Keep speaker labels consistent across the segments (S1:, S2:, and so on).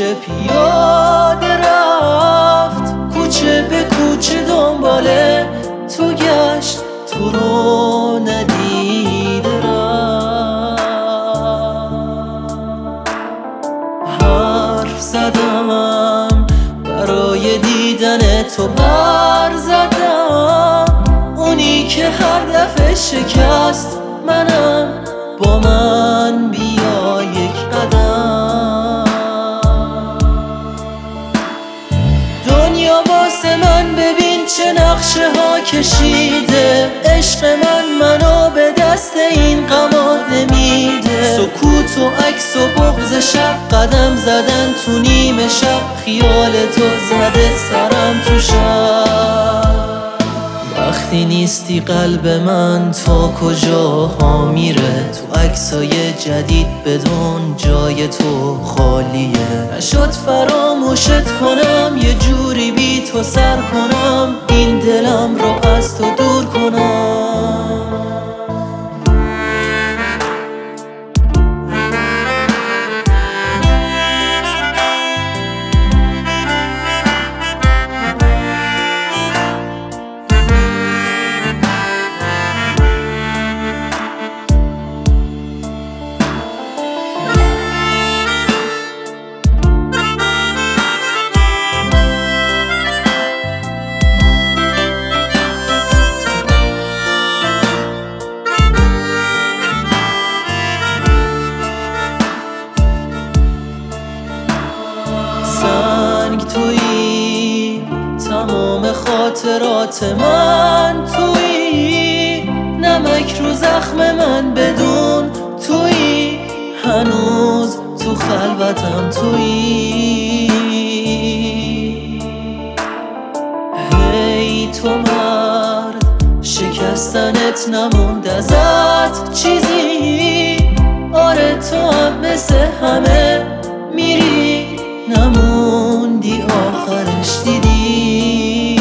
S1: کوچه پیاده رفت، کوچه به کوچه دنباله تو گشت، تو رو ندیده رفت. حرف زدم برای دیدن تو، بر زدم اونی که هر دفعه شکست منم، با من بیا یک قدم. دنیا واسه من ببین چه نقشه ها کشیده، عشق منو به دست این غما نمیده. سکوت و عکس و بغض شب، قدم زدن تو نیمه شب، خیال تو زده سرم تو شب. وقتی نیستی قلب من تا کجاها میره، تو عکسای جدید بدون جای تو خالیه. نشد فراموشت کنم، یه جوری بی تو سر کنم، این دلم رو از تو دور کنم. سنگ تویی، تمام خاطرات من تویی، نمک رو زخم من بدون تویی، هنوز تو خلوتم تویی. هی تو مرد، شکستنت نموند ازت چیزی، آره تو هم مثل همه میری، نموندی آخرش دیدی.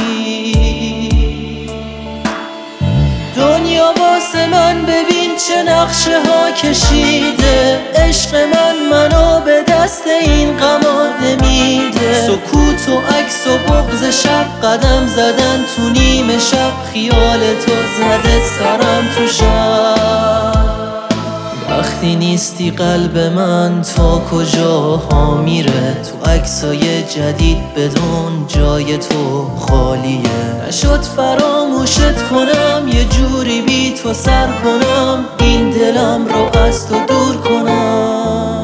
S1: دنیا واسه من ببین چه نقشه ها کشیده، عشق منو به دست این غما نمیده. سکوت و عکس و بغض شب، قدم زدن تو نیمه شب، خیال تو زده سرم تو شب. وقتی نیستی قلب من تا کجاها میره، تو عکسای جدید بدون جای تو خالیه. نشد فراموشت کنم، یه جوری بی تو سر کنم، این دلم رو از تو دور کنم.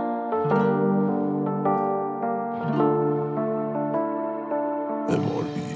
S2: MRB